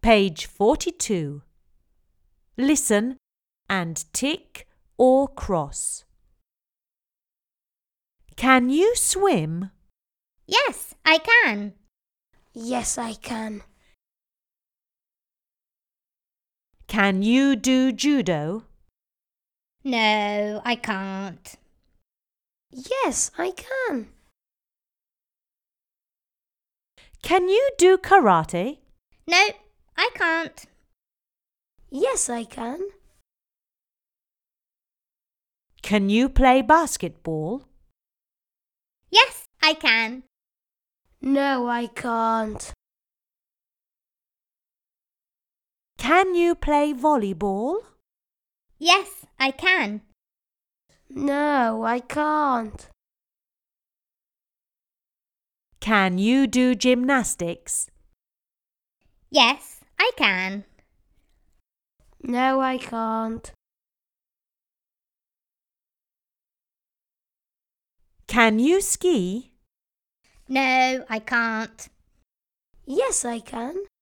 Page 42. Listen and tick or cross. Can you swim? Yes, I can. Yes, I can. Can you do judo? No, I can't. Yes, I can. Can you do karate? No, I can't. Yes, I can. Can you play basketball? Yes, I can. No, I can't. Can you play volleyball? Yes, I can. No, I can't. Can you do gymnastics? Yes, I can. No, I can't. Can you ski? No, I can't. Yes, I can.